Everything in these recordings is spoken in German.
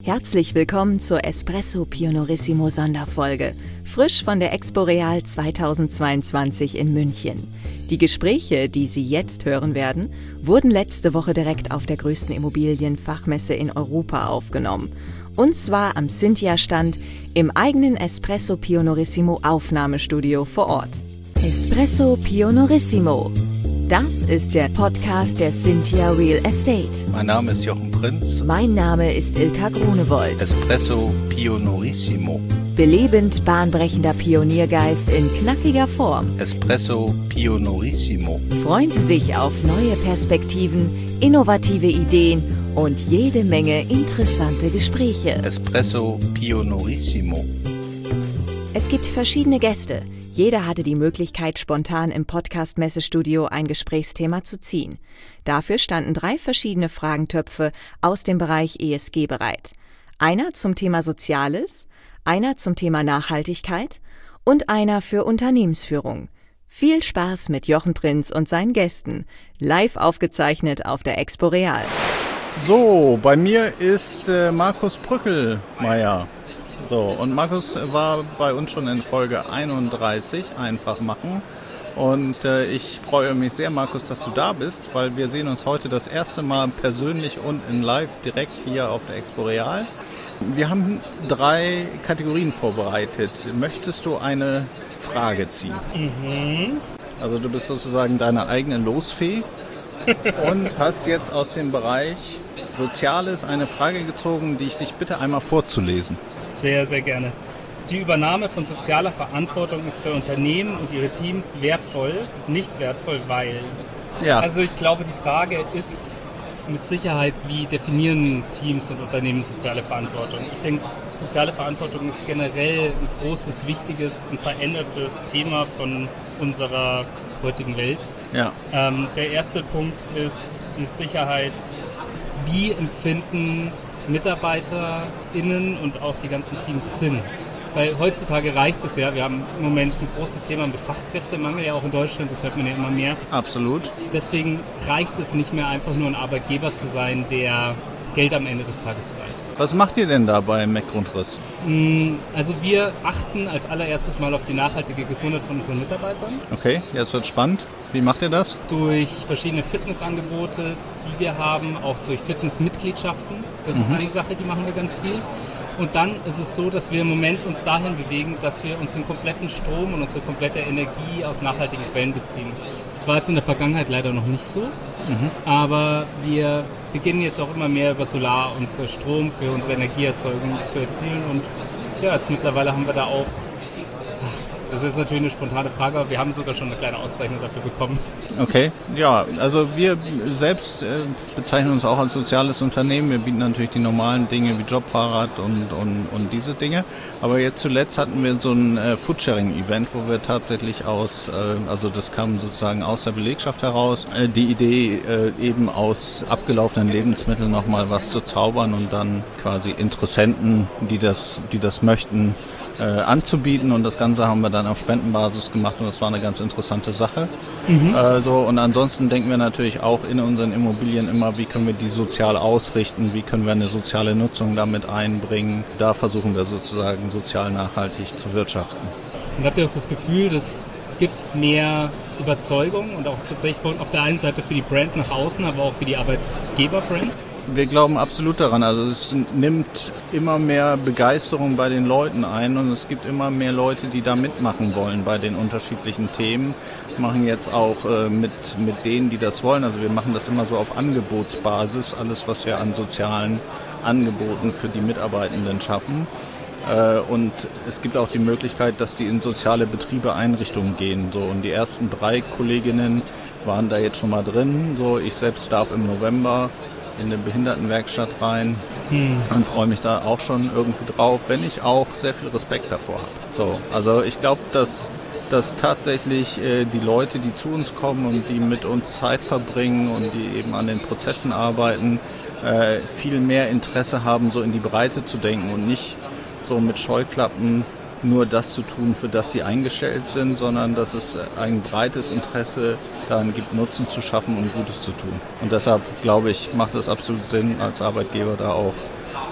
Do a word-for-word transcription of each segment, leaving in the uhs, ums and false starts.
Herzlich willkommen zur Espresso Pionorissimo Sonderfolge, frisch von der Expo Real zweitausendzweiundzwanzig in München. Die Gespräche, die Sie jetzt hören werden, wurden letzte Woche direkt auf der größten Immobilienfachmesse in Europa aufgenommen. Und zwar am Cynthia-Stand im eigenen Espresso Pionorissimo Aufnahmestudio vor Ort. Espresso Pionorissimo. Das ist der Podcast der Cynthia Real Estate. Mein Name ist Jochen Prinz. Mein Name ist Ilka Grunewold. Espresso Pionorissimo. Belebend bahnbrechender Pioniergeist in knackiger Form. Espresso Pionorissimo. Freuen Sie sich auf neue Perspektiven, innovative Ideen und jede Menge interessante Gespräche. Espresso Pionorissimo. Es gibt verschiedene Gäste. Jeder hatte die Möglichkeit, spontan im Podcast-Messestudio ein Gesprächsthema zu ziehen. Dafür standen drei verschiedene Fragentöpfe aus dem Bereich E S G bereit. Einer zum Thema Soziales, einer zum Thema Nachhaltigkeit und einer für Unternehmensführung. Viel Spaß mit Jochen Prinz und seinen Gästen, live aufgezeichnet auf der Expo Real. So, bei mir ist äh, Markus Brückelmeier. So, und Markus war bei uns schon in Folge einunddreißig, einfach machen. Und äh, ich freue mich sehr, Markus, dass du da bist, weil wir sehen uns heute das erste Mal persönlich und in live direkt hier auf der Expo Real. Wir haben drei Kategorien vorbereitet. Möchtest du eine Frage ziehen? Mhm. Also du bist sozusagen deine eigene Losfee und hast jetzt aus dem Bereich Soziales eine Frage gezogen, die ich dich bitte einmal vorzulesen. Sehr, sehr gerne. Die Übernahme von sozialer Verantwortung ist für Unternehmen und ihre Teams wertvoll, nicht wertvoll, weil. Ja. Also ich glaube, die Frage ist mit Sicherheit, wie definieren Teams und Unternehmen soziale Verantwortung? Ich denke, soziale Verantwortung ist generell ein großes, wichtiges und verändertes Thema von unserer heutigen Welt. Ja. Ähm, der erste Punkt ist mit Sicherheit, wie empfinden MitarbeiterInnen und auch die ganzen Teams Sinn? Weil heutzutage reicht es ja, wir haben im Moment ein großes Thema mit Fachkräftemangel, ja auch in Deutschland, das hört man ja immer mehr. Absolut. Deswegen reicht es nicht mehr einfach nur ein Arbeitgeber zu sein, der Geld am Ende des Tages zahlt. Was macht ihr denn da bei McGrundriss? Also wir achten als allererstes mal auf die nachhaltige Gesundheit von unseren Mitarbeitern. Okay, jetzt wird spannend. Wie macht ihr das? Durch verschiedene Fitnessangebote, die wir haben, auch durch Fitnessmitgliedschaften. Das mhm. ist eine Sache, die machen wir ganz viel. Und dann ist es so, dass wir im Moment uns dahin bewegen, dass wir unseren kompletten Strom und unsere komplette Energie aus nachhaltigen Quellen beziehen. Das war jetzt in der Vergangenheit leider noch nicht so, mhm. aber wir beginnen jetzt auch immer mehr über Solar unseren Strom für unsere Energieerzeugung zu erzielen. Und ja, jetzt mittlerweile haben wir da auch, das ist natürlich eine spontane Frage, aber wir haben sogar schon eine kleine Auszeichnung dafür bekommen. Okay, ja, also wir selbst äh, bezeichnen uns auch als soziales Unternehmen. Wir bieten natürlich die normalen Dinge wie Jobfahrrad und, und, und diese Dinge. Aber jetzt zuletzt hatten wir so ein äh, Foodsharing-Event, wo wir tatsächlich aus, äh, also das kam sozusagen aus der Belegschaft heraus, äh, die Idee äh, eben aus abgelaufenen Lebensmitteln nochmal was zu zaubern und dann quasi Interessenten, die das, die das möchten, Äh, anzubieten, und das Ganze haben wir dann auf Spendenbasis gemacht und das war eine ganz interessante Sache. Mhm. Äh, so, und ansonsten denken wir natürlich auch in unseren Immobilien immer, wie können wir die sozial ausrichten, wie können wir eine soziale Nutzung damit einbringen. Da versuchen wir sozusagen sozial nachhaltig zu wirtschaften. Und habt ihr auch das Gefühl, das gibt mehr Überzeugung und auch tatsächlich auf der einen Seite für die Brand nach außen, aber auch für die Arbeitgeberbrand? Wir glauben absolut daran. Also es nimmt immer mehr Begeisterung bei den Leuten ein und es gibt immer mehr Leute, die da mitmachen wollen bei den unterschiedlichen Themen. Wir machen jetzt auch äh, mit, mit denen, die das wollen. Also wir machen das immer so auf Angebotsbasis, alles was wir an sozialen Angeboten für die Mitarbeitenden schaffen. Äh, und es gibt auch die Möglichkeit, dass die in soziale Betriebe, Einrichtungen gehen. So, und die ersten drei Kolleginnen waren da jetzt schon mal drin. So, ich selbst darf im November in eine Behindertenwerkstatt rein hm. und freue mich da auch schon irgendwie drauf, wenn ich auch sehr viel Respekt davor habe. So, also ich glaube, dass, dass tatsächlich äh, die Leute, die zu uns kommen und die mit uns Zeit verbringen und die eben an den Prozessen arbeiten, äh, viel mehr Interesse haben, so in die Breite zu denken und nicht so mit Scheuklappen nur das zu tun, für das sie eingestellt sind, sondern dass es ein breites Interesse daran gibt, Nutzen zu schaffen und Gutes zu tun. Und deshalb, glaube ich, macht es absolut Sinn, als Arbeitgeber da auch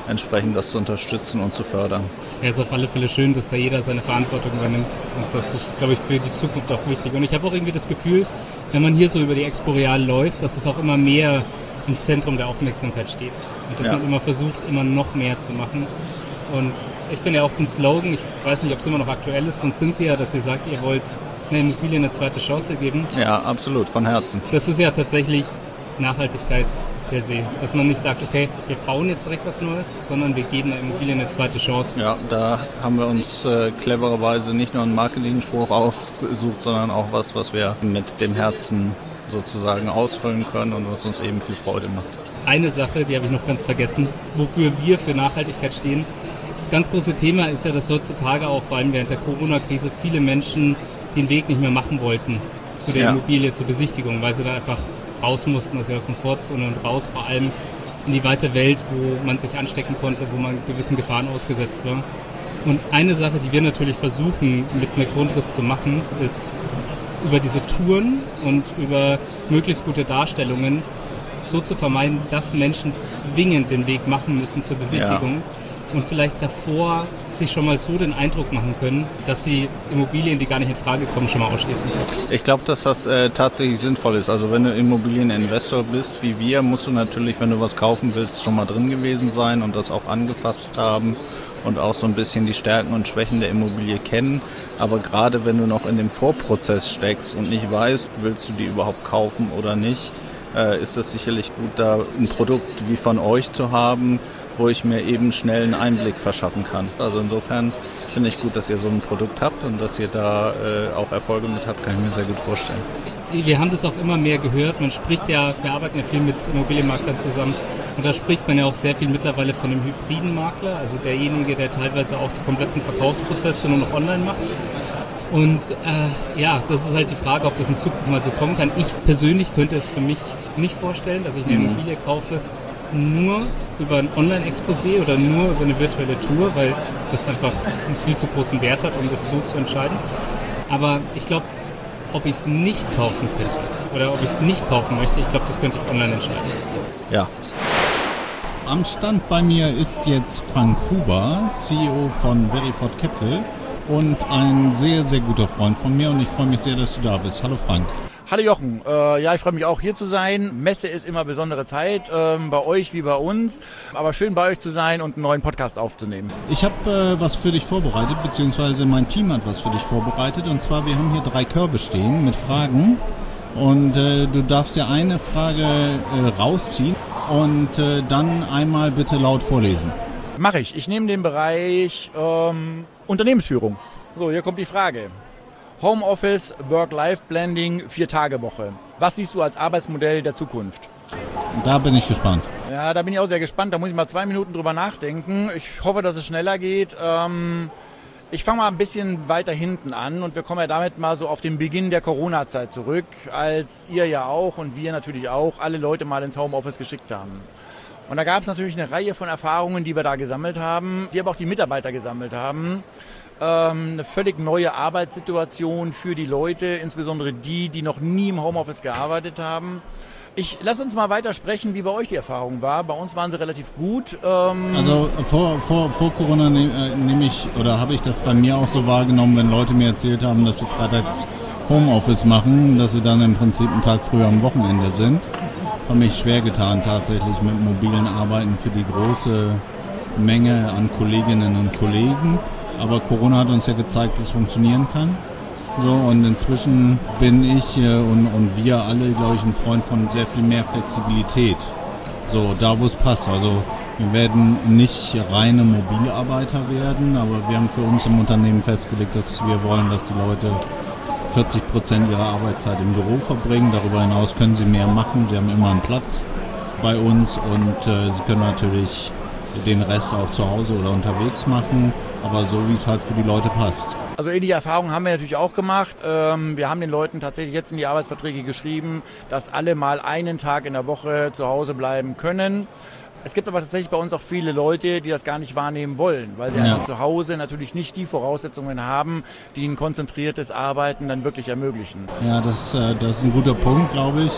entsprechend das zu unterstützen und zu fördern. Ja, es ist auf alle Fälle schön, dass da jeder seine Verantwortung übernimmt. Und das ist, glaube ich, für die Zukunft auch wichtig. Und ich habe auch irgendwie das Gefühl, wenn man hier so über die Expo Real läuft, dass es auch immer mehr im Zentrum der Aufmerksamkeit steht. Und dass ja. man immer versucht, immer noch mehr zu machen. Und ich finde ja auch den Slogan, ich weiß nicht, ob es immer noch aktuell ist, von Cynthia, dass ihr sagt, ihr wollt einer Immobilie eine zweite Chance geben. Ja, absolut, von Herzen. Das ist ja tatsächlich Nachhaltigkeit per se. Dass man nicht sagt, okay, wir bauen jetzt direkt was Neues, sondern wir geben der Immobilie eine zweite Chance. Ja, da haben wir uns äh, clevererweise nicht nur einen Marketing-Spruch ausgesucht, sondern auch was, was wir mit dem Herzen sozusagen ausfüllen können und was uns eben viel Freude macht. Eine Sache, die habe ich noch ganz vergessen, wofür wir für Nachhaltigkeit stehen. Das ganz große Thema ist ja, dass heutzutage auch vor allem während der Corona-Krise viele Menschen den Weg nicht mehr machen wollten zu der ja. Immobilie, zur Besichtigung, weil sie da einfach raus mussten aus ihrer Komfortzone und raus vor allem in die weite Welt, wo man sich anstecken konnte, wo man gewissen Gefahren ausgesetzt war. Und eine Sache, die wir natürlich versuchen mit einer Grundriss zu machen, ist über diese Touren und über möglichst gute Darstellungen so zu vermeiden, dass Menschen zwingend den Weg machen müssen zur Besichtigung. Ja. Und vielleicht davor sich schon mal so den Eindruck machen können, dass sie Immobilien, die gar nicht in Frage kommen, schon mal ausschließen können. Ich glaube, dass das äh, tatsächlich sinnvoll ist. Also wenn du Immobilieninvestor bist wie wir, musst du natürlich, wenn du was kaufen willst, schon mal drin gewesen sein und das auch angefasst haben und auch so ein bisschen die Stärken und Schwächen der Immobilie kennen. Aber gerade wenn du noch in dem Vorprozess steckst und nicht weißt, willst du die überhaupt kaufen oder nicht, äh, ist das sicherlich gut, da ein Produkt wie von euch zu haben, wo ich mir eben schnell einen Einblick verschaffen kann. Also insofern finde ich gut, dass ihr so ein Produkt habt und dass ihr da äh, auch Erfolge mit habt, kann ich mir sehr gut vorstellen. Wir haben das auch immer mehr gehört. Man spricht ja, wir arbeiten ja viel mit Immobilienmaklern zusammen und da spricht man ja auch sehr viel mittlerweile von einem hybriden Makler, also derjenige, der teilweise auch die kompletten Verkaufsprozesse nur noch online macht. Und äh, ja, das ist halt die Frage, ob das in Zukunft mal so kommen kann. Ich persönlich könnte es für mich nicht vorstellen, dass ich eine Immobilie kaufe, nur über ein Online-Exposé oder nur über eine virtuelle Tour, weil das einfach einen viel zu großen Wert hat, um das so zu entscheiden. Aber ich glaube, ob ich es nicht kaufen könnte oder ob ich es nicht kaufen möchte, ich glaube, das könnte ich online entscheiden. Ja. Am Stand bei mir ist jetzt Frank Huber, C E O von Verifort Capital und ein sehr, sehr guter Freund von mir und ich freue mich sehr, dass du da bist. Hallo Frank. Hallo Jochen, äh, ja, ich freue mich auch hier zu sein. Messe ist immer besondere Zeit, äh, bei euch wie bei uns, aber schön bei euch zu sein und einen neuen Podcast aufzunehmen. Ich habe äh, was für dich vorbereitet, beziehungsweise mein Team hat was für dich vorbereitet und zwar, wir haben hier drei Körbe stehen mit Fragen und äh, du darfst ja eine Frage äh, rausziehen und äh, dann einmal bitte laut vorlesen. Mache ich. Ich nehme den Bereich ähm, Unternehmensführung. So, hier kommt die Frage. Homeoffice, Work-Life-Blending, Vier-Tage-Woche. Was siehst du als Arbeitsmodell der Zukunft? Da bin ich gespannt. Ja, da bin ich auch sehr gespannt. Da muss ich mal zwei Minuten drüber nachdenken. Ich hoffe, dass es schneller geht. Ähm, ich fange mal ein bisschen weiter hinten an und wir kommen ja damit mal so auf den Beginn der Corona-Zeit zurück, als ihr ja auch und wir natürlich auch alle Leute mal ins Homeoffice geschickt haben. Und da gab es natürlich eine Reihe von Erfahrungen, die wir da gesammelt haben, die aber auch die Mitarbeiter gesammelt haben. Ähm, eine völlig neue Arbeitssituation für die Leute, insbesondere die, die noch nie im Homeoffice gearbeitet haben. Ich lass uns mal weiter sprechen, wie bei euch die Erfahrung war. Bei uns waren sie relativ gut. Ähm also vor, vor, vor Corona nehme nehm ich oder habe ich das bei mir auch so wahrgenommen, wenn Leute mir erzählt haben, dass sie freitags Homeoffice machen, dass sie dann im Prinzip einen Tag früher am Wochenende sind. Habe mich schwer getan tatsächlich mit mobilen Arbeiten für die große Menge an Kolleginnen und Kollegen. Aber Corona hat uns ja gezeigt, dass es funktionieren kann. So, und inzwischen bin ich äh, und, und wir alle, glaube ich, ein Freund von sehr viel mehr Flexibilität. So, da wo es passt. Also wir werden nicht reine Mobilarbeiter werden, aber wir haben für uns im Unternehmen festgelegt, dass wir wollen, dass die Leute vierzig Prozent ihrer Arbeitszeit im Büro verbringen. Darüber hinaus können sie mehr machen. Sie haben immer einen Platz bei uns und äh, sie können natürlich den Rest auch zu Hause oder unterwegs machen, aber so wie es halt für die Leute passt. Also ähnliche Erfahrungen haben wir natürlich auch gemacht. Wir haben den Leuten tatsächlich jetzt in die Arbeitsverträge geschrieben, dass alle mal einen Tag in der Woche zu Hause bleiben können. Es gibt aber tatsächlich bei uns auch viele Leute, die das gar nicht wahrnehmen wollen, weil sie ja. einfach zu Hause natürlich nicht die Voraussetzungen haben, die ein konzentriertes Arbeiten dann wirklich ermöglichen. Ja, das, das ist ein guter Punkt, glaube ich.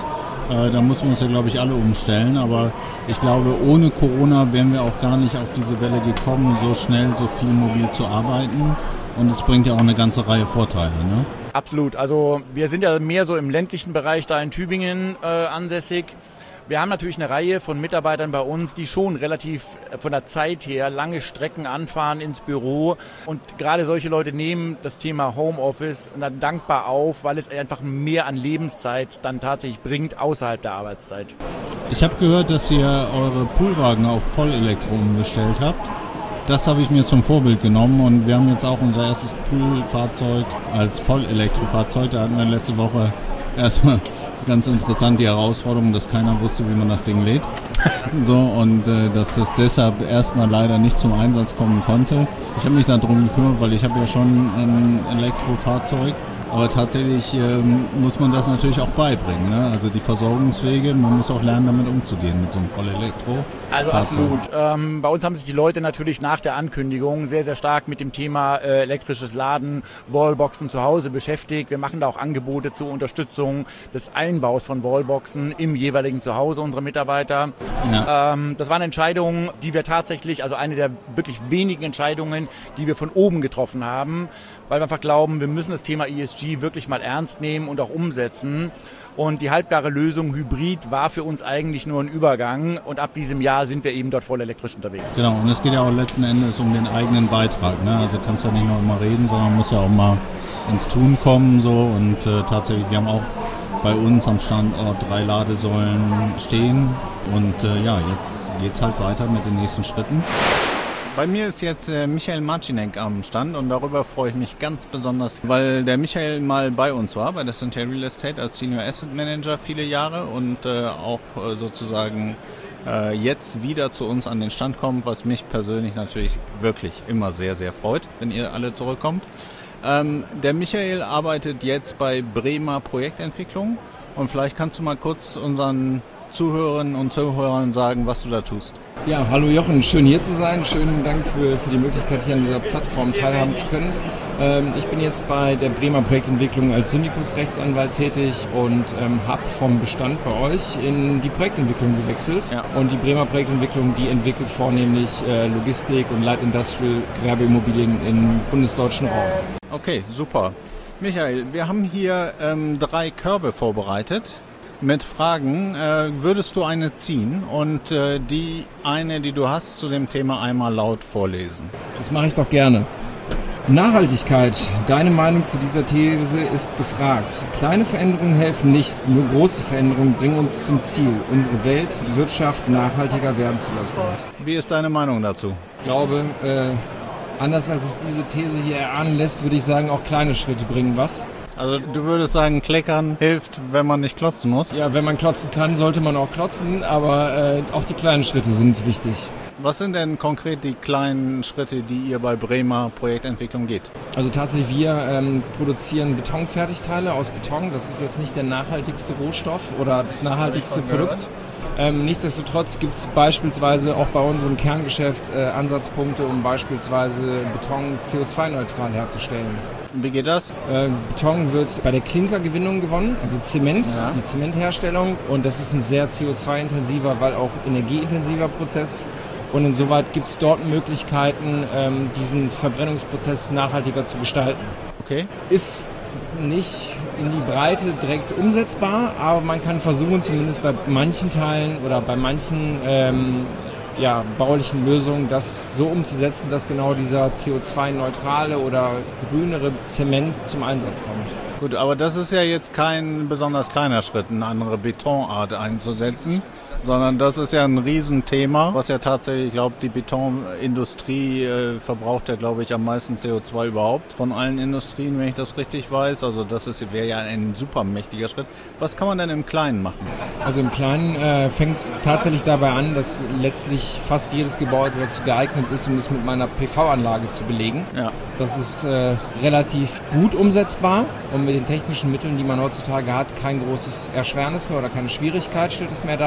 Äh, da müssen wir uns ja, glaube ich, alle umstellen. Aber ich glaube, ohne Corona wären wir auch gar nicht auf diese Welle gekommen, so schnell, so viel mobil zu arbeiten. Und es bringt ja auch eine ganze Reihe Vorteile, ne? Absolut. Also wir sind ja mehr so im ländlichen Bereich da in Tübingen äh, ansässig. Wir haben natürlich eine Reihe von Mitarbeitern bei uns, die schon relativ von der Zeit her lange Strecken anfahren ins Büro. Und gerade solche Leute nehmen das Thema Homeoffice dann dankbar auf, weil es einfach mehr an Lebenszeit dann tatsächlich bringt außerhalb der Arbeitszeit. Ich habe gehört, dass ihr eure Poolwagen auf Vollelektro umgestellt habt. Das habe ich mir zum Vorbild genommen und wir haben jetzt auch unser erstes Poolfahrzeug als Vollelektrofahrzeug. Da hatten wir letzte Woche erstmal ganz interessant die Herausforderung, dass keiner wusste, wie man das Ding lädt. So, und äh, dass das deshalb erstmal leider nicht zum Einsatz kommen konnte. Ich habe mich darum gekümmert, weil ich habe ja schon ein Elektrofahrzeug. Aber tatsächlich ähm, muss man das natürlich auch beibringen, ne? Also die Versorgungswege, man muss auch lernen, damit umzugehen mit so einem Vollelektro. Also absolut. Ähm, bei uns haben sich die Leute natürlich nach der Ankündigung sehr, sehr stark mit dem Thema äh, elektrisches Laden, Wallboxen zu Hause beschäftigt. Wir machen da auch Angebote zur Unterstützung des Einbaus von Wallboxen im jeweiligen Zuhause unserer Mitarbeiter. Ja. Ähm, das war eine Entscheidung, die wir tatsächlich, also eine der wirklich wenigen Entscheidungen, die wir von oben getroffen haben, weil wir einfach glauben, wir müssen das Thema E S G wirklich mal ernst nehmen und auch umsetzen. Und die halbgare Lösung Hybrid war für uns eigentlich nur ein Übergang. Und ab diesem Jahr sind wir eben dort voll elektrisch unterwegs. Genau, und es geht ja auch letzten Endes um den eigenen Beitrag, ne? Also kannst ja nicht nur immer reden, sondern muss ja auch mal ins Tun kommen. So. Und äh, tatsächlich, wir haben auch bei uns am Standort drei Ladesäulen stehen. Und äh, ja, jetzt geht's halt weiter mit den nächsten Schritten. Bei mir ist jetzt äh, Michael Marcinek am Stand und darüber freue ich mich ganz besonders, weil der Michael mal bei uns war, bei der Century Real Estate als Senior Asset Manager viele Jahre und äh, auch äh, sozusagen äh, jetzt wieder zu uns an den Stand kommt, was mich persönlich natürlich wirklich immer sehr, sehr freut, wenn ihr alle zurückkommt. Ähm, der Michael arbeitet jetzt bei Bremer Projektentwicklung und vielleicht kannst du mal kurz unseren Zuhörerinnen und Zuhörern sagen, was du da tust. Ja, hallo Jochen, schön hier zu sein. Schönen Dank für, für die Möglichkeit, hier an dieser Plattform teilhaben zu können. Ähm, ich bin jetzt bei der Bremer Projektentwicklung als Syndikus-Rechtsanwalt tätig und ähm, habe vom Bestand bei euch in die Projektentwicklung gewechselt. Ja. Und die Bremer Projektentwicklung, die entwickelt vornehmlich äh, Logistik und Light Industrial Gewerbeimmobilien im bundesdeutschen Raum. Okay, super. Michael, wir haben hier ähm, drei Körbe vorbereitet mit Fragen. Äh, würdest du eine ziehen und äh, die eine, die du hast, zu dem Thema einmal laut vorlesen? Das mache ich doch gerne. Nachhaltigkeit. Deine Meinung zu dieser These ist gefragt. Kleine Veränderungen helfen nicht, nur große Veränderungen bringen uns zum Ziel, unsere Welt, Wirtschaft nachhaltiger werden zu lassen. Wie ist deine Meinung dazu? Ich glaube, äh, anders als es diese These hier erahnen lässt, würde ich sagen, auch kleine Schritte bringen was. Also du würdest sagen, Kleckern hilft, wenn man nicht klotzen muss? Ja, wenn man klotzen kann, sollte man auch klotzen, aber äh, auch die kleinen Schritte sind wichtig. Was sind denn konkret die kleinen Schritte, die ihr bei Bremer Projektentwicklung geht? Also tatsächlich, wir ähm, produzieren Betonfertigteile aus Beton. Das ist jetzt nicht der nachhaltigste Rohstoff oder das nachhaltigste Produkt. Ähm, nichtsdestotrotz gibt es beispielsweise auch bei unserem Kerngeschäft äh, Ansatzpunkte, um beispielsweise Beton C O zwei neutral herzustellen. Wie geht das? Äh, Beton wird bei der Klinkergewinnung gewonnen, also Zement, ja. Die Zementherstellung. Und das ist ein sehr C O zwei intensiver, weil auch energieintensiver Prozess. Und insoweit gibt es dort Möglichkeiten, ähm, diesen Verbrennungsprozess nachhaltiger zu gestalten. Okay. Ist nicht in die Breite direkt umsetzbar, aber man kann versuchen, zumindest bei manchen Teilen oder bei manchen ähm, ja, baulichen Lösungen, das so umzusetzen, dass genau dieser C O zwei neutrale oder grünere Zement zum Einsatz kommt. Gut, aber das ist ja jetzt kein besonders kleiner Schritt, eine andere Betonart einzusetzen, sondern das ist ja ein Riesenthema, was ja tatsächlich, ich glaube, die Betonindustrie äh, verbraucht ja, glaube ich, am meisten C O zwei überhaupt von allen Industrien, wenn ich das richtig weiß. Also das ist, wäre ja ein super mächtiger Schritt. Was kann man denn im Kleinen machen? Also im Kleinen äh, fängt es tatsächlich dabei an, dass letztlich fast jedes Gebäude dazu geeignet ist, um es mit meiner P V-Anlage zu belegen. Ja. Das ist äh, relativ gut umsetzbar und mit den technischen Mitteln, die man heutzutage hat, kein großes Erschwernis mehr oder keine Schwierigkeit stellt es mehr dar.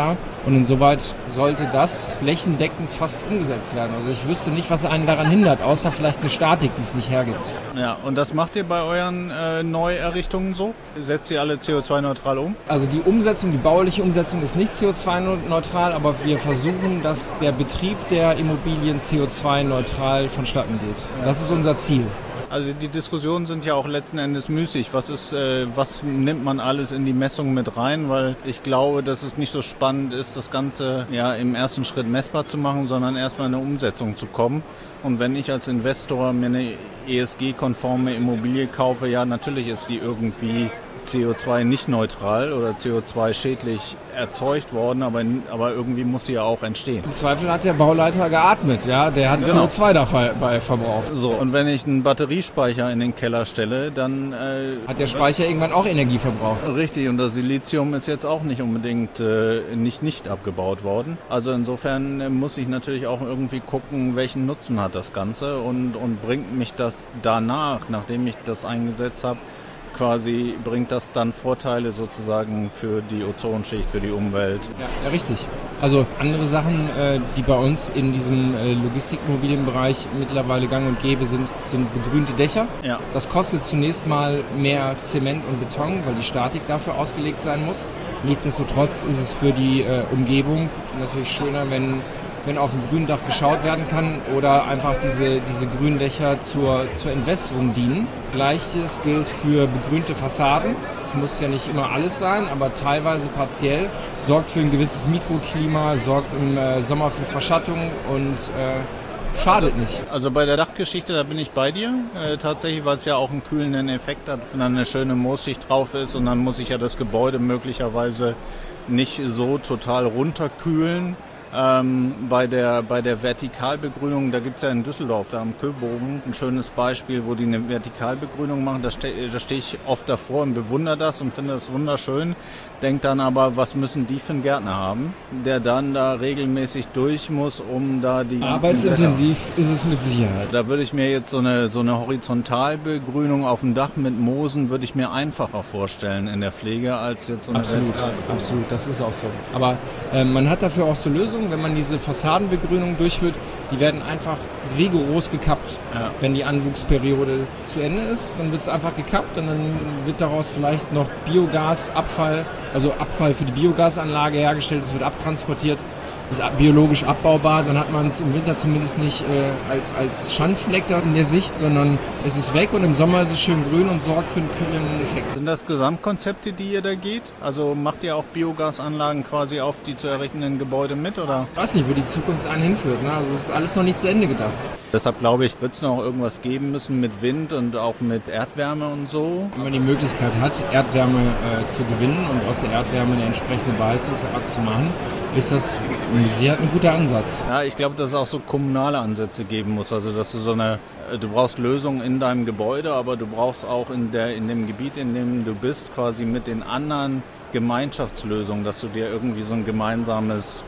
Und insoweit sollte das flächendeckend fast umgesetzt werden. Also ich wüsste nicht, was einen daran hindert, außer vielleicht eine Statik, die es nicht hergibt. Ja, und das macht ihr bei euren äh, Neuerrichtungen so? Setzt ihr alle C O zwei neutral um? Also die Umsetzung, die bauliche Umsetzung ist nicht C O zwei neutral, aber wir versuchen, dass der Betrieb der Immobilien C O zwei neutral vonstatten geht. Das ist unser Ziel. Also die Diskussionen sind ja auch letzten Endes müßig. Was ist, äh, was nimmt man alles in die Messung mit rein? Weil ich glaube, dass es nicht so spannend ist, das Ganze ja im ersten Schritt messbar zu machen, sondern erstmal in eine Umsetzung zu kommen. Und wenn ich als Investor mir eine E S G-konforme Immobilie kaufe, ja, natürlich ist die irgendwie C O zwei nicht neutral oder C O zwei schädlich erzeugt worden, aber, aber irgendwie muss sie ja auch entstehen. Im Zweifel hat der Bauleiter geatmet, ja, der hat genau. C O zwei dabei verbraucht. So, und wenn ich einen Batteriespeicher in den Keller stelle, dann äh, hat der Speicher irgendwann auch Energie verbraucht. Richtig, und das Silizium ist jetzt auch nicht unbedingt äh, nicht nicht abgebaut worden. Also insofern äh, muss ich natürlich auch irgendwie gucken, welchen Nutzen hat das Ganze und, und bringt mich das danach, nachdem ich das eingesetzt habe, quasi bringt das dann Vorteile sozusagen für die Ozonschicht, für die Umwelt. Ja, ja richtig. Also andere Sachen, äh, die bei uns in diesem äh, Logistikimmobilienbereich mittlerweile gang und gäbe sind, sind begrünte Dächer. Ja. Das kostet zunächst mal mehr Zement und Beton, weil die Statik dafür ausgelegt sein muss. Nichtsdestotrotz ist es für die äh, Umgebung natürlich schöner, wenn wenn auf dem Gründach geschaut werden kann oder einfach diese, diese Gründächer zur, zur Entwässerung dienen. Gleiches gilt für begrünte Fassaden. Das muss ja nicht immer alles sein, aber teilweise partiell. Sorgt für ein gewisses Mikroklima, sorgt im äh, Sommer für Verschattung und äh, schadet nicht. Also bei der Dachgeschichte, da bin ich bei dir. Äh, tatsächlich, weil es ja auch einen kühlenden Effekt hat, wenn dann eine schöne Moosschicht drauf ist und dann muss ich ja das Gebäude möglicherweise nicht so total runterkühlen. Ähm, bei der, bei der Vertikalbegrünung, da gibt es ja in Düsseldorf, da am Köbogen, ein schönes Beispiel, wo die eine Vertikalbegrünung machen. Da, ste- da stehe ich oft davor und bewundere das und finde das wunderschön. Denke dann aber, was müssen die für einen Gärtner haben, der dann da regelmäßig durch muss, um da die... Arbeitsintensiv Blätter. Ist es mit Sicherheit. Da würde ich mir jetzt so eine, so eine Horizontalbegrünung auf dem Dach mit Moosen, würde ich mir einfacher vorstellen in der Pflege, als jetzt so eine Absolut, absolut, das ist auch so. Aber äh, man hat dafür auch so Lösungen. Wenn man diese Fassadenbegrünung durchführt, die werden einfach rigoros gekappt. Ja. Wenn die Anwuchsperiode zu Ende ist, dann wird es einfach gekappt und dann wird daraus vielleicht noch Biogasabfall, also Abfall für die Biogasanlage hergestellt, es wird abtransportiert, ist biologisch abbaubar, dann hat man es im Winter zumindest nicht äh, als, als Schandfleck da in der Sicht, sondern es ist weg und im Sommer ist es schön grün und sorgt für einen kühlenden Effekt. Sind das Gesamtkonzepte, die ihr da geht? Also macht ihr auch Biogasanlagen quasi auf die zu errichtenden Gebäude mit, oder? Ich weiß nicht, wo die Zukunft einen hinführt, ne? Also es ist alles noch nicht zu Ende gedacht. Deshalb glaube ich, wird es noch irgendwas geben müssen mit Wind und auch mit Erdwärme und so. Wenn man die Möglichkeit hat, Erdwärme äh, zu gewinnen und aus der Erdwärme eine entsprechende Beheizungsart zu machen, ist das mit Sicherheit ein guter Ansatz. Ja, ich glaube, dass es auch so kommunale Ansätze geben muss. Also, dass du so eine, du brauchst Lösungen in deinem Gebäude, aber du brauchst auch in der, in dem Gebiet, in dem du bist, quasi mit den anderen Gemeinschaftslösungen, dass du dir irgendwie so ein gemeinsames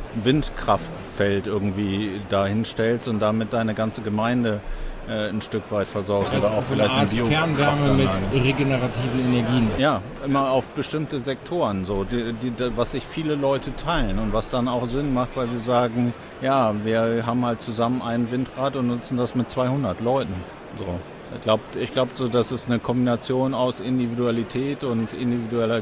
Windkraftfeld irgendwie dahin stellst und damit deine ganze Gemeinde äh, ein Stück weit versorgst. Also oder auch so vielleicht eine Art Fernwärme mit regenerativen Energien. Ja, immer auf bestimmte Sektoren, so, die, die, was sich viele Leute teilen und was dann auch Sinn macht, weil sie sagen, ja, wir haben halt zusammen ein Windrad und nutzen das mit zweihundert Leuten. So. Ich glaube, ich glaub, so, das ist eine Kombination aus Individualität und individueller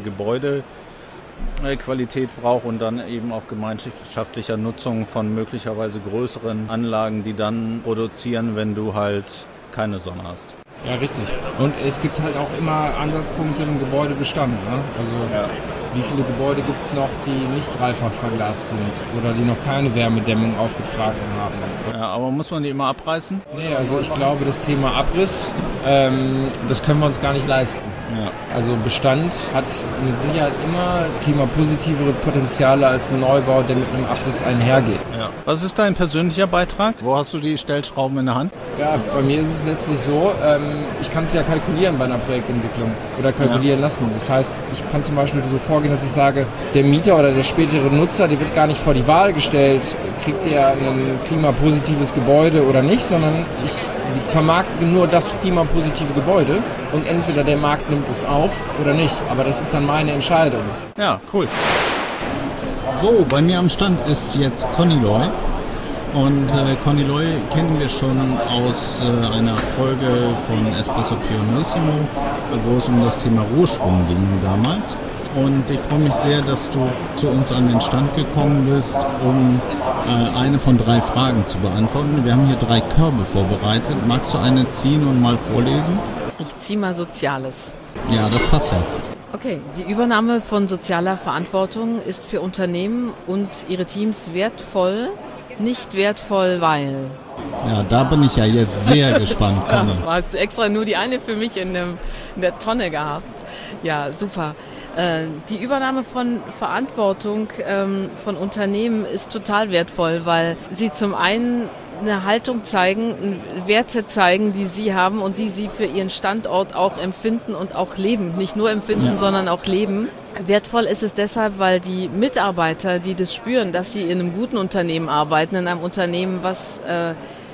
Gebäudequalität braucht und dann eben auch gemeinschaftlicher Nutzung von möglicherweise größeren Anlagen, die dann produzieren, wenn du halt keine Sonne hast. Ja, richtig. Und es gibt halt auch immer Ansatzpunkte im Gebäudebestand. Ne? Also ja. Wie viele Gebäude gibt es noch, die nicht dreifach verglast sind oder die noch keine Wärmedämmung aufgetragen haben? Ja, aber muss man die immer abreißen? Nee, also ich glaube, das Thema Abriss, ähm, das können wir uns gar nicht leisten. Ja. Also Bestand hat mit Sicherheit immer klimapositivere Potenziale als ein Neubau, der mit einem Abriss einhergeht. Ja. Was ist dein persönlicher Beitrag? Wo hast du die Stellschrauben in der Hand? Ja, bei mir ist es letztlich so, ähm, ich kann es ja kalkulieren bei einer Projektentwicklung oder kalkulieren ja. lassen. Das heißt, ich kann zum Beispiel so vorgehen, dass ich sage, der Mieter oder der spätere Nutzer, der wird gar nicht vor die Wahl gestellt, kriegt er ein klimapositives Gebäude oder nicht, sondern ich vermarkte nur das klimapositive Gebäude und entweder der Markt nimmt es auf oder nicht. Aber das ist dann meine Entscheidung. Ja, cool. So, bei mir am Stand ist jetzt Conny Loy. Und äh, Conny Loy kennen wir schon aus äh, einer Folge von Espresso Pionorissimo, wo es um das Thema Rohschwung ging damals. Und ich freue mich sehr, dass du zu uns an den Stand gekommen bist, um äh, eine von drei Fragen zu beantworten. Wir haben hier drei Körbe vorbereitet. Magst du eine ziehen und mal vorlesen? Ich ziehe mal Soziales. Ja, das passt ja. Okay, die Übernahme von sozialer Verantwortung ist für Unternehmen und ihre Teams wertvoll, nicht wertvoll, weil... Ja, da bin ich ja jetzt sehr gespannt. Ja, hast du extra nur die eine für mich in, dem, in der Tonne gehabt. Ja, super. Äh, die Übernahme von Verantwortung ähm, von Unternehmen ist total wertvoll, weil sie zum einen eine Haltung zeigen, Werte zeigen, die sie haben und die sie für ihren Standort auch empfinden und auch leben. Nicht nur empfinden, ja. sondern auch leben. Wertvoll ist es deshalb, weil die Mitarbeiter, die das spüren, dass sie in einem guten Unternehmen arbeiten, in einem Unternehmen, was äh,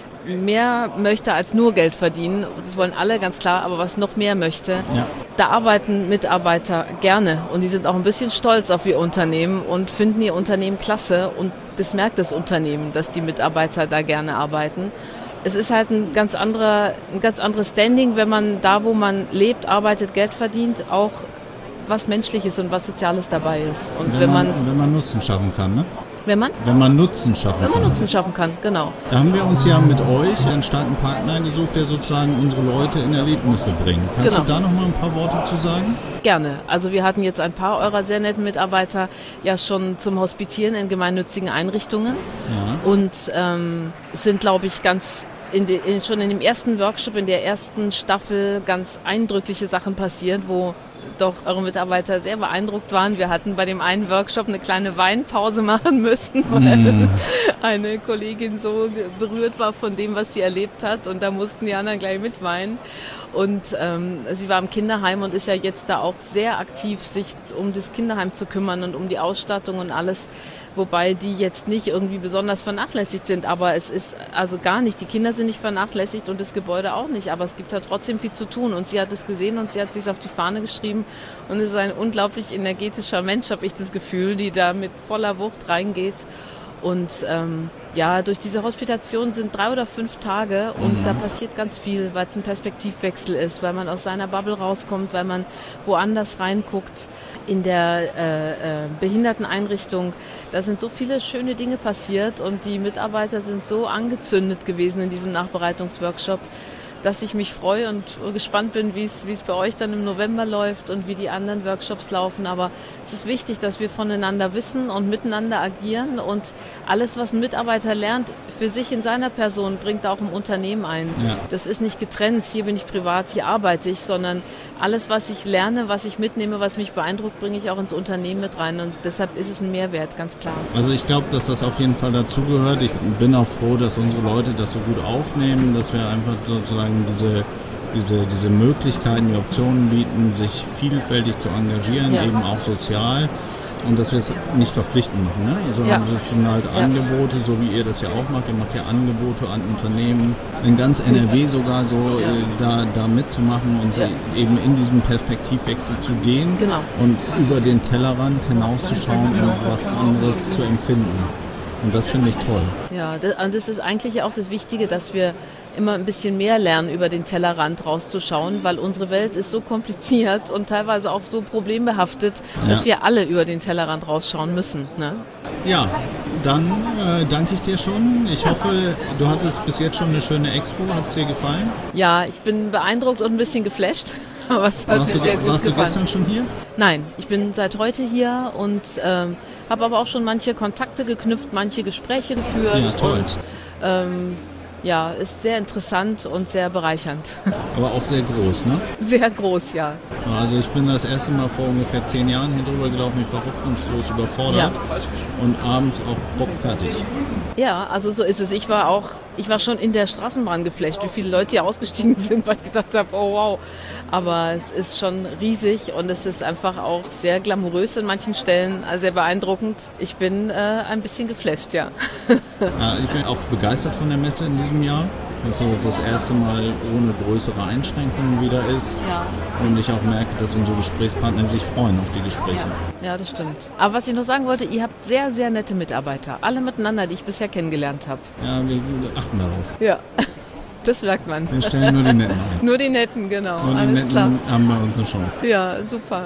mehr möchte als nur Geld verdienen, das wollen alle ganz klar, aber was noch mehr möchte, ja. da arbeiten Mitarbeiter gerne und die sind auch ein bisschen stolz auf ihr Unternehmen und finden ihr Unternehmen klasse und das merkt das Unternehmen, dass die Mitarbeiter da gerne arbeiten. Es ist halt ein ganz anderer, ein ganz anderes Standing, wenn man da, wo man lebt, arbeitet, Geld verdient, auch was Menschliches und was Soziales dabei ist. Und wenn, wenn man, man, wenn man Nutzen schaffen kann, ne? Wenn man? Wenn man Nutzen schaffen wenn man kann. Nutzen schaffen kann, genau. Da haben wir uns ja mit euch einen starken Partner gesucht, der sozusagen unsere Leute in Erlebnisse bringt. Kannst genau. du da noch mal ein paar Worte zu sagen? Gerne. Also wir hatten jetzt ein paar eurer sehr netten Mitarbeiter ja schon zum Hospitieren in gemeinnützigen Einrichtungen ja. und ähm, sind, glaube ich, ganz in de, in, schon in dem ersten Workshop, in der ersten Staffel ganz eindrückliche Sachen passiert, wo doch eure Mitarbeiter sehr beeindruckt waren. Wir hatten bei dem einen Workshop eine kleine Weinpause machen müssen, weil mm. eine Kollegin so berührt war von dem, was sie erlebt hat und da mussten die anderen gleich mitweinen. Und ähm, sie war im Kinderheim und ist ja jetzt da auch sehr aktiv, sich um das Kinderheim zu kümmern und um die Ausstattung und alles. Wobei die jetzt nicht irgendwie besonders vernachlässigt sind, aber es ist also gar nicht. Die Kinder sind nicht vernachlässigt und das Gebäude auch nicht, aber es gibt da trotzdem viel zu tun und sie hat es gesehen und sie hat es sich auf die Fahne geschrieben und ist ein unglaublich energetischer Mensch, habe ich das Gefühl, die da mit voller Wucht reingeht. Und ähm, ja, durch diese Hospitation sind drei oder fünf Tage und mhm. da passiert ganz viel, weil es ein Perspektivwechsel ist, weil man aus seiner Bubble rauskommt, weil man woanders reinguckt. In der äh, äh, Behinderteneinrichtung, da sind so viele schöne Dinge passiert und die Mitarbeiter sind so angezündet gewesen in diesem Nachbereitungsworkshop, dass ich mich freue und gespannt bin, wie es wie es bei euch dann im November läuft und wie die anderen Workshops laufen. Aber es ist wichtig, dass wir voneinander wissen und miteinander agieren und alles, was ein Mitarbeiter lernt, für sich in seiner Person, bringt er auch im Unternehmen ein. Ja. Das ist nicht getrennt, hier bin ich privat, hier arbeite ich, sondern alles, was ich lerne, was ich mitnehme, was mich beeindruckt, bringe ich auch ins Unternehmen mit rein und deshalb ist es ein Mehrwert, ganz klar. Also ich glaube, dass das auf jeden Fall dazugehört. Ich bin auch froh, dass unsere Leute das so gut aufnehmen, dass wir einfach sozusagen diese, diese, diese Möglichkeiten, die Optionen bieten, sich vielfältig zu engagieren, ja. eben auch sozial und dass wir es nicht verpflichtend machen, ne? sondern ja. es sind halt ja. Angebote, so wie ihr das ja auch macht. Ihr macht ja Angebote an Unternehmen, in ganz N R W sogar so ja. äh, da, da mitzumachen und ja. eben in diesen Perspektivwechsel zu gehen genau. und über den Tellerrand hinauszuschauen und was anderes zu empfinden. Und das finde ich toll. Ja, das, und das ist eigentlich auch das Wichtige, dass wir immer ein bisschen mehr lernen, über den Tellerrand rauszuschauen, weil unsere Welt ist so kompliziert und teilweise auch so problembehaftet, dass ja. wir alle über den Tellerrand rausschauen müssen. Ne? Ja, dann äh, danke ich dir schon. Ich ja. hoffe, du hattest bis jetzt schon eine schöne Expo. Hat es dir gefallen? Ja, ich bin beeindruckt und ein bisschen geflasht. Aber es hat warst mir du, sehr gut warst gefallen. Warst du gestern schon hier? Nein, ich bin seit heute hier und ähm, habe aber auch schon manche Kontakte geknüpft, manche Gespräche geführt. Ja, toll. Und ähm, ja, ist sehr interessant und sehr bereichernd. Aber auch sehr groß, ne? Sehr groß, ja. Also ich bin das erste Mal vor ungefähr zehn Jahren hier drüber gelaufen, ich war hoffnungslos überfordert ja. und abends auch bockfertig. Ja, also so ist es. Ich war auch, ich war schon in der Straßenbahn geflasht, wie viele Leute hier ausgestiegen sind, weil ich gedacht habe, oh wow. Aber es ist schon riesig und es ist einfach auch sehr glamourös in manchen Stellen, also sehr beeindruckend. Ich bin äh, ein bisschen geflasht, ja. Ja. Ich bin auch begeistert von der Messe in diesem Jahr. dass so das erste Mal ohne größere Einschränkungen wieder ist. Ja. Und ich auch merke, dass unsere Gesprächspartner sich freuen auf die Gespräche. Ja. ja, das stimmt. Aber was ich noch sagen wollte, ihr habt sehr, sehr nette Mitarbeiter. Alle miteinander, die ich bisher kennengelernt habe. Ja, wir achten darauf. Ja, das merkt man. Wir stellen nur die Netten ein. Nur die Netten, genau. Nur die Alles Netten klar. haben bei uns eine Chance. Ja, super.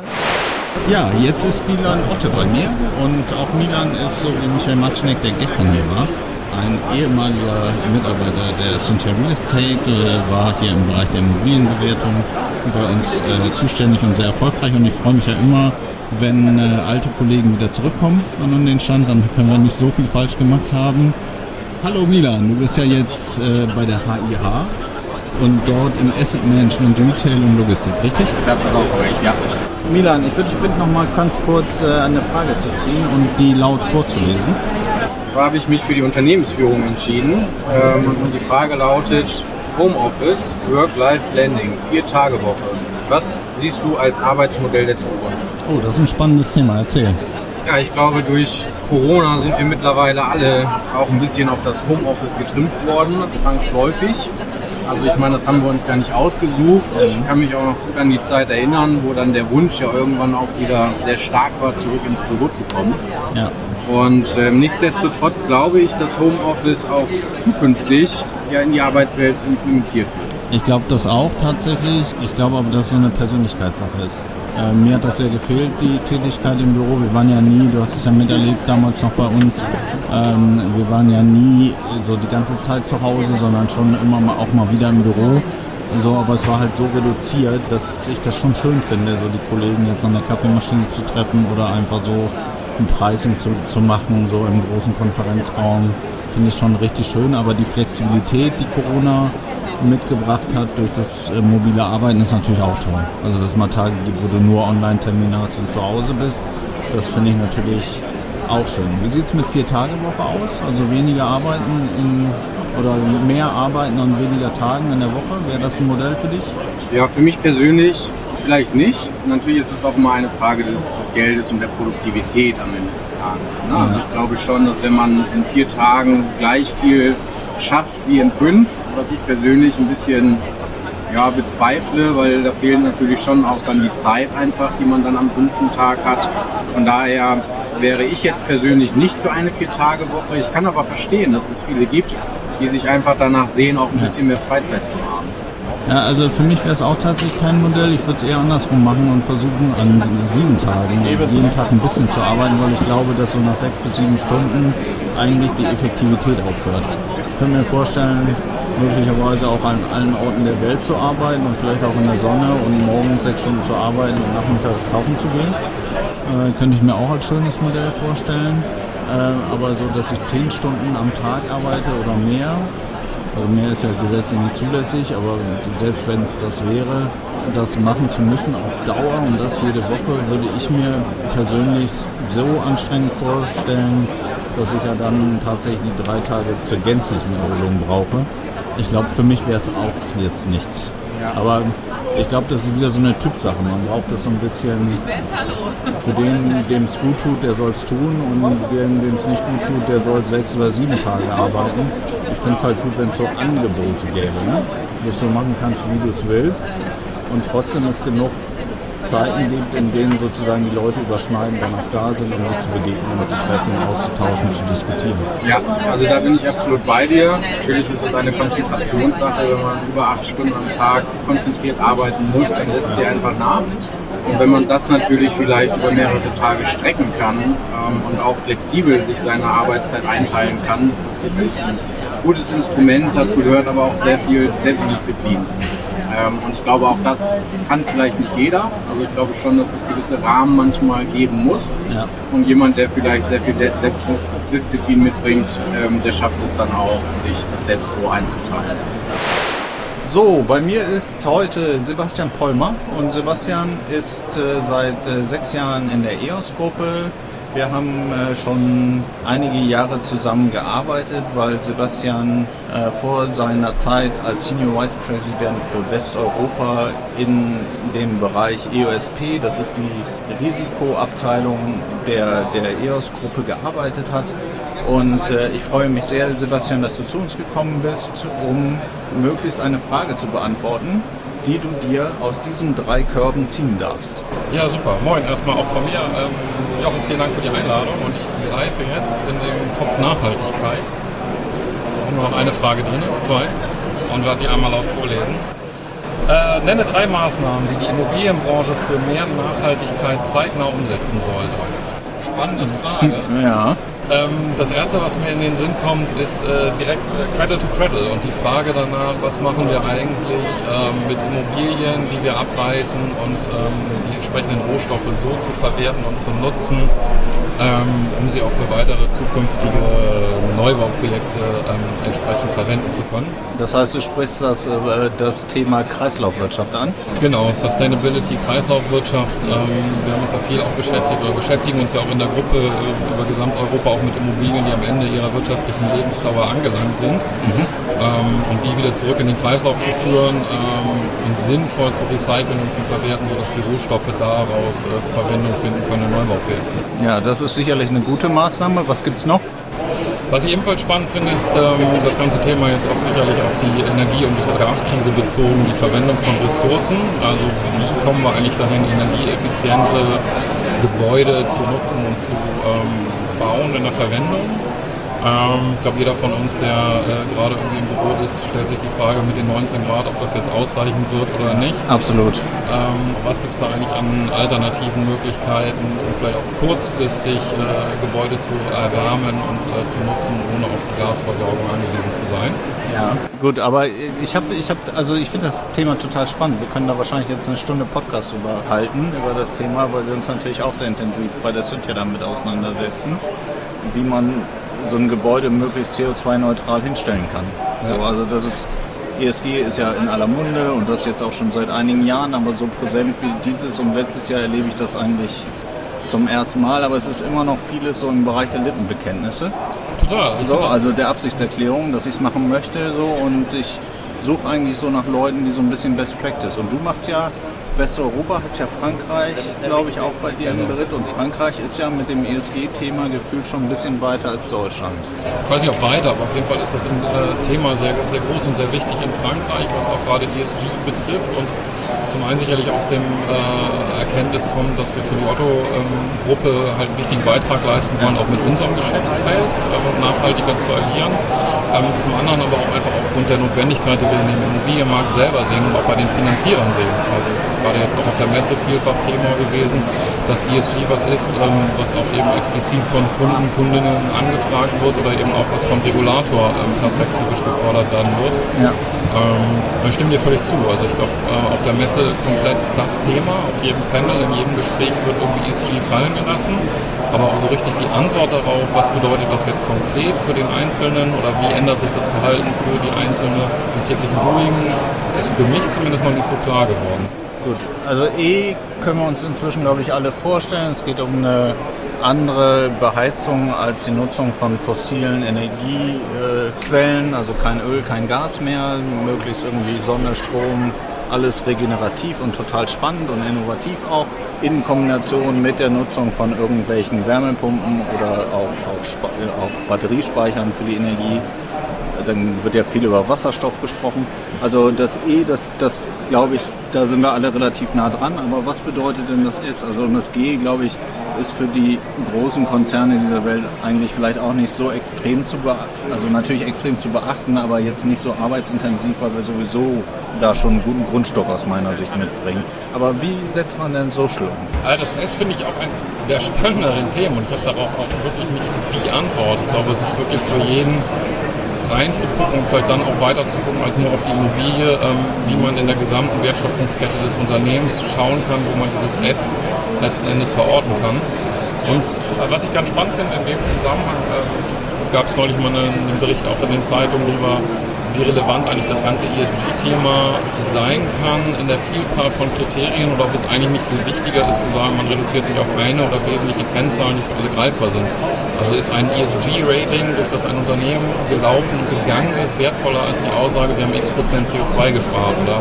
Ja, jetzt ist Milan Otte bei mir und auch Milan ist so wie Michael Matschneck, der gestern hier war, ein ehemaliger Mitarbeiter der Cynthia Real Estate, äh, war hier im Bereich der Immobilienbewertung bei uns äh, zuständig und sehr erfolgreich und ich freue mich ja immer, wenn äh, alte Kollegen wieder zurückkommen an den Stand, dann können wir nicht so viel falsch gemacht haben. Hallo Milan, du bist ja jetzt äh, bei der H I H und dort im Asset Management, Retail und Logistik, richtig? Das ist auch korrekt, ja. Milan, ich würde dich bitten, noch mal ganz kurz äh, eine Frage zu ziehen und die laut vorzulesen. Und zwar habe ich mich für die Unternehmensführung entschieden ähm, und die Frage lautet Homeoffice, Work-Life-Blending, Vier-Tage-Woche. Was siehst du als Arbeitsmodell der Zukunft? Oh, das ist ein spannendes Thema, erzähl. Ja, ich glaube, durch Corona sind wir mittlerweile alle auch ein bisschen auf das Homeoffice getrimmt worden, zwangsläufig. Also ich meine, das haben wir uns ja nicht ausgesucht. Ich kann mich auch noch gut an die Zeit erinnern, wo dann der Wunsch ja irgendwann auch wieder sehr stark war, zurück ins Büro zu kommen. Ja. Und ähm, nichtsdestotrotz glaube ich, dass Homeoffice auch zukünftig ja in die Arbeitswelt implementiert wird. Ich glaube das auch tatsächlich. Ich glaube aber, dass es so eine Persönlichkeitssache ist. Äh, mir hat das sehr gefehlt, die Tätigkeit im Büro. Wir waren ja nie, du hast es ja miterlebt damals noch bei uns, ähm, wir waren ja nie so die ganze Zeit zu Hause, sondern schon immer mal, auch mal wieder im Büro. So, aber es war halt so reduziert, dass ich das schon schön finde, so die Kollegen jetzt an der Kaffeemaschine zu treffen oder einfach so ein Pricing zu, zu machen, so im großen Konferenzraum. Finde ich schon richtig schön, aber die Flexibilität, die Corona mitgebracht hat durch das äh, mobile Arbeiten, ist natürlich auch toll. Also dass es mal Tage gibt, wo du nur Online-Termine hast und zu Hause bist, das finde ich natürlich auch schön. Wie sieht es mit Vier-Tage-Woche aus? Also weniger arbeiten in, oder mehr arbeiten an weniger Tagen in der Woche? Wäre das ein Modell für dich? Ja, für mich persönlich vielleicht nicht. Natürlich ist es auch immer eine Frage des, des Geldes und der Produktivität am Ende des Tages. Ne? Also ich glaube schon, dass wenn man in vier Tagen gleich viel schafft wie in fünf, was ich persönlich ein bisschen ja, bezweifle, weil da fehlt natürlich schon auch dann die Zeit einfach, die man dann am fünften Tag hat. Von daher wäre ich jetzt persönlich nicht für eine Vier-Tage-Woche. Ich kann aber verstehen, dass es viele gibt, die sich einfach danach sehen, auch ein bisschen mehr Freizeit zu haben. Ja, also für mich wäre es auch tatsächlich kein Modell. Ich würde es eher andersrum machen und versuchen, an sieben Tagen jeden Tag ein bisschen zu arbeiten, weil ich glaube, dass so nach sechs bis sieben Stunden eigentlich die Effektivität aufhört. Ich kann mir vorstellen, möglicherweise auch an allen Orten der Welt zu arbeiten und vielleicht auch in der Sonne und morgens sechs Stunden zu arbeiten und nachmittags tauchen zu gehen. Äh, könnte ich mir auch als schönes Modell vorstellen. Äh, aber so, dass ich zehn Stunden am Tag arbeite oder mehr, also mehr ist ja gesetzlich nicht zulässig, aber selbst wenn es das wäre, das machen zu müssen auf Dauer und das jede Woche, würde ich mir persönlich so anstrengend vorstellen, dass ich ja dann tatsächlich die drei Tage zur gänzlichen Erholung brauche. Ich glaube, für mich wäre es auch jetzt nichts. Aber ich glaube, das ist wieder so eine Typsache. Man braucht das so ein bisschen für den, dem es gut tut, der soll es tun und dem, dem es nicht gut tut, der soll sechs oder sieben Tage arbeiten. Ich finde es halt gut, wenn es so Angebote gäbe, ne? Dass du machen kannst, wie du es willst und trotzdem es genug Zeiten gibt, in denen sozusagen die Leute überschneiden, danach da sind, um sich zu begegnen, zu treffen, auszutauschen, zu diskutieren. Ja, also da bin ich absolut bei dir. Natürlich ist es eine Konzentrationssache, wenn man über acht Stunden am Tag konzentriert arbeiten muss, dann lässt sie einfach nach. Und wenn man das natürlich vielleicht über mehrere Tage strecken kann ähm, und auch flexibel sich seine Arbeitszeit einteilen kann, ist das sicherlich ein gutes Instrument. Dazu gehört aber auch sehr viel Selbstdisziplin. Ähm, und ich glaube, auch das kann vielleicht nicht jeder. Also ich glaube schon, dass es gewisse Rahmen manchmal geben muss. Ja. Und jemand, der vielleicht sehr viel Selbstdisziplin mitbringt, ähm, der schafft es dann auch, sich das selbst so einzuteilen. So, bei mir ist heute Sebastian Pollmer und Sebastian ist äh, seit äh, sechs Jahren in der E O S-Gruppe. Wir haben äh, schon einige Jahre zusammen gearbeitet, weil Sebastian äh, vor seiner Zeit als Senior Vice President für Westeuropa in dem Bereich E O S P, das ist die Risikoabteilung der, der E O S-Gruppe, gearbeitet hat. Und äh, ich freue mich sehr, Sebastian, dass du zu uns gekommen bist, um möglichst eine Frage zu beantworten, die du dir aus diesen drei Körben ziehen darfst. Ja, super. Moin, erstmal auch von mir. Ähm, Jochen, vielen Dank für die Einladung und ich greife jetzt in den Topf Nachhaltigkeit. Nur noch eine Frage drin ist, zwei, und werde die einmal laut vorlesen. Äh, nenne drei Maßnahmen, die die Immobilienbranche für mehr Nachhaltigkeit zeitnah umsetzen sollte. Spannende Frage. Ja. Ähm, das erste, was mir in den Sinn kommt, ist äh, direkt äh, Cradle to Cradle und die Frage danach, was machen wir eigentlich ähm, mit Immobilien, die wir abreißen und ähm, die entsprechenden Rohstoffe so zu verwerten und zu nutzen, ähm, um sie auch für weitere zukünftige Neubauprojekte ähm, entsprechend verwenden zu können. Das heißt, du sprichst das, äh, das Thema Kreislaufwirtschaft an? Genau, Sustainability, Kreislaufwirtschaft. Ähm, wir haben uns ja viel auch beschäftigt oder beschäftigen uns ja auch in der Gruppe äh, über Gesamteuropa auch mit Immobilien, die am Ende ihrer wirtschaftlichen Lebensdauer angelangt sind. Mhm. Ähm, und die wieder zurück in den Kreislauf zu führen ähm, und sinnvoll zu recyceln und zu verwerten, sodass die Rohstoffe daraus äh, Verwendung finden können in Neubauprojekten. Ja, das ist sicherlich eine gute Maßnahme. Was gibt es noch? Was ich ebenfalls spannend finde, ist ähm, das ganze Thema jetzt auch sicherlich auf die Energie- und Gaskrise bezogen, die Verwendung von Ressourcen. Also wie kommen wir eigentlich dahin, energieeffiziente Gebäude zu nutzen und zu ähm, bauen in der Verwendung. Ähm, ich glaube, jeder von uns, der äh, gerade irgendwie im Büro ist, stellt sich die Frage mit den neunzehn Grad, ob das jetzt ausreichen wird oder nicht. Absolut. Ähm, was gibt es da eigentlich an alternativen Möglichkeiten, um vielleicht auch kurzfristig äh, Gebäude zu erwärmen und äh, zu nutzen, ohne auf die Gasversorgung angewiesen zu sein? Ja, gut, aber ich habe, ich habe, also ich finde das Thema total spannend. Wir können da wahrscheinlich jetzt eine Stunde Podcast drüber halten, über das Thema, weil wir uns natürlich auch sehr intensiv bei der Cynthia damit auseinandersetzen, wie man so ein Gebäude möglichst C O zwei neutral hinstellen kann. Ja. So, also das ist, E S G ist ja in aller Munde und das jetzt auch schon seit einigen Jahren, aber so präsent wie dieses und letztes Jahr erlebe ich das eigentlich zum ersten Mal, aber es ist immer noch vieles so im Bereich der Lippenbekenntnisse. Total. So, also der Absichtserklärung, dass ich es machen möchte, so, und ich suche eigentlich so nach Leuten, die so ein bisschen Best Practice. Und du machst ja Westeuropa, hast ja Frankreich, glaube ich, auch bei dir im Beritt. Und Frankreich ist ja mit dem E S G-Thema gefühlt schon ein bisschen weiter als Deutschland. Ich weiß nicht, ob weiter, aber auf jeden Fall ist das ein äh, Thema sehr, sehr groß und sehr wichtig in Frankreich, was auch gerade E S G betrifft. Und zum einen sicherlich aus dem äh, Erkenntnis kommt, dass wir für die Otto-Gruppe ähm, halt einen wichtigen Beitrag leisten wollen, auch mit unserem Geschäftsfeld äh, nachhaltiger zu agieren. Ähm, zum anderen aber auch einfach aufgrund der Notwendigkeit, die wir in dem Immobilienmarkt selber sehen und auch bei den Finanzierern sehen. Also gerade jetzt auch auf der Messe vielfach Thema gewesen, dass E S G was ist, ähm, was auch eben explizit von Kunden, Kundinnen angefragt wird oder eben auch was vom Regulator ähm, perspektivisch gefordert werden wird. Ja. Ähm, da stimme dir völlig zu. Also ich glaube, äh, auf der Messe komplett das Thema, auf jedem Panel, in jedem Gespräch wird irgendwie E S G fallen gelassen, aber auch so richtig die Antwort darauf, was bedeutet das jetzt konkret für den Einzelnen oder wie ändert sich das Verhalten für die Einzelne im täglichen Doing, ist für mich zumindest noch nicht so klar geworden. Gut, also E können wir uns inzwischen, glaube ich, alle vorstellen. Es geht um eine andere Beheizung als die Nutzung von fossilen Energiequellen, also kein Öl, kein Gas mehr, möglichst irgendwie Sonne, Strom, alles regenerativ und total spannend und innovativ auch, in Kombination mit der Nutzung von irgendwelchen Wärmepumpen oder auch, auch, auch Batteriespeichern für die Energie. Dann wird ja viel über Wasserstoff gesprochen. Also das E, das, das glaube ich, da sind wir alle relativ nah dran. Aber was bedeutet denn das S? Also das G, glaube ich, ist für die großen Konzerne dieser Welt eigentlich vielleicht auch nicht so extrem zu beachten, also natürlich extrem zu beachten, aber jetzt nicht so arbeitsintensiv, weil wir sowieso da schon einen guten Grundstock aus meiner Sicht mitbringen. Aber wie setzt man denn so Schlucken? Das S finde ich auch eines der spannenderen Themen und ich habe darauf auch wirklich nicht die Antwort. Ich glaube, es ist wirklich für jeden reinzugucken und vielleicht dann auch weiter zu gucken als nur auf die Immobilie, ähm, wie man in der gesamten Wertschöpfungskette des Unternehmens schauen kann, wo man dieses S letzten Endes verorten kann. Und äh, was ich ganz spannend finde in dem Zusammenhang, äh, gab es neulich mal einen, einen Bericht auch in den Zeitungen darüber, wie relevant eigentlich das ganze E S G-Thema sein kann in der Vielzahl von Kriterien oder ob es eigentlich nicht viel wichtiger ist zu sagen, man reduziert sich auf eine oder wesentliche Kennzahlen, die für alle greifbar sind. Also ist ein E S G-Rating, durch das ein Unternehmen gelaufen und gegangen ist, wertvoller als die Aussage, wir haben x Prozent C O zwei gespart oder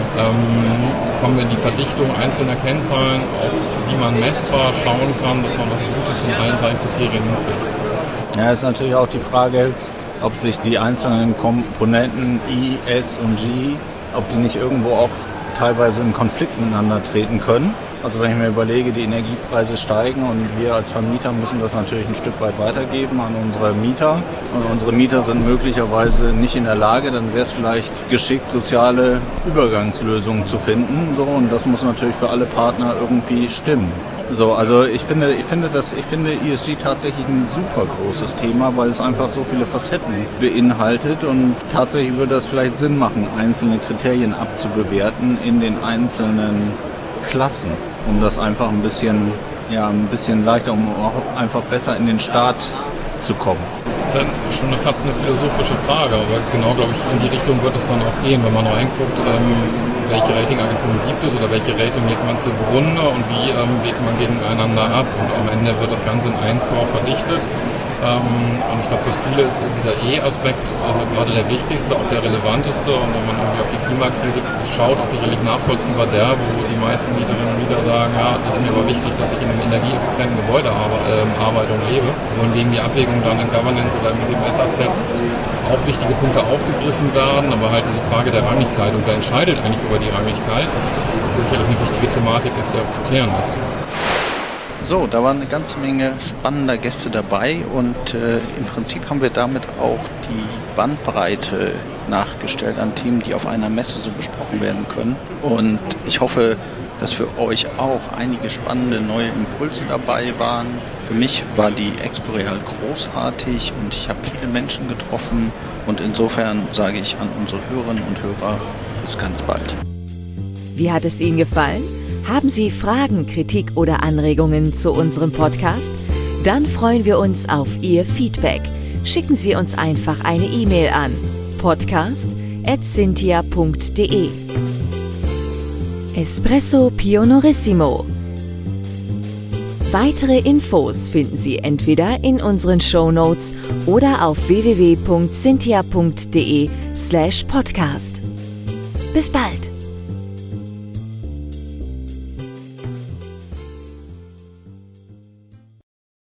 ähm, kommen wir in die Verdichtung einzelner Kennzahlen, auf die man messbar schauen kann, dass man was Gutes in allen drei Kriterien hinkriegt. Ja, ist natürlich auch die Frage, ob sich die einzelnen Komponenten I, S und G, ob die nicht irgendwo auch teilweise in Konflikt miteinander treten können. Also wenn ich mir überlege, die Energiepreise steigen und wir als Vermieter müssen das natürlich ein Stück weit weitergeben an unsere Mieter. Und unsere Mieter sind möglicherweise nicht in der Lage, dann wäre es vielleicht geschickt, soziale Übergangslösungen zu finden. So, und das muss natürlich für alle Partner irgendwie stimmen. So, also ich finde, ich finde, das, ich finde E S G tatsächlich ein super großes Thema, weil es einfach so viele Facetten beinhaltet und tatsächlich würde das vielleicht Sinn machen, einzelne Kriterien abzubewerten in den einzelnen Klassen, um das einfach ein bisschen, ja, ein bisschen leichter, um auch einfach besser in den Start zu kommen. Das ist ja schon eine, fast eine philosophische Frage, aber genau, glaube ich, in die Richtung wird es dann auch gehen, wenn man reinguckt, ähm, welche Ratingagenturen gibt es oder welche Rating legt man zugrunde und wie ähm, wägt man gegeneinander ab. Und am Ende wird das Ganze in einen Score verdichtet. Ähm, und ich glaube, für viele ist dieser E-Aspekt äh, gerade der wichtigste, auch der relevanteste. Und wenn man irgendwie auf die Klimakrise schaut, auch sicherlich nachvollziehbar der, wo die meisten Mieterinnen und Mieter sagen, ja, das ist mir aber wichtig, dass ich in einem energieeffizienten Gebäude arbe, äh, arbeite und lebe. Wohingegen die Abwägung dann in Governance oder im G M S-Aspekt auch wichtige Punkte aufgegriffen werden, aber halt diese Frage der Rangigkeit und wer entscheidet eigentlich über die Rangigkeit, sicherlich eine wichtige Thematik ist, die auch zu klären ist. So, da waren eine ganze Menge spannender Gäste dabei und äh, im Prinzip haben wir damit auch die Bandbreite nachgestellt an Themen, die auf einer Messe so besprochen werden können. Und ich hoffe, dass für euch auch einige spannende neue Impulse dabei waren. Für mich war die Expo-Real großartig und ich habe viele Menschen getroffen und insofern sage ich an unsere Hörerinnen und Hörer, bis ganz bald. Wie hat es Ihnen gefallen? Haben Sie Fragen, Kritik oder Anregungen zu unserem Podcast? Dann freuen wir uns auf Ihr Feedback. Schicken Sie uns einfach eine E-Mail an podcast at cintia punkt de. Espresso Pionorissimo. Weitere Infos finden Sie entweder in unseren Shownotes oder auf w w w punkt cintia punkt de slash podcast. Bis bald!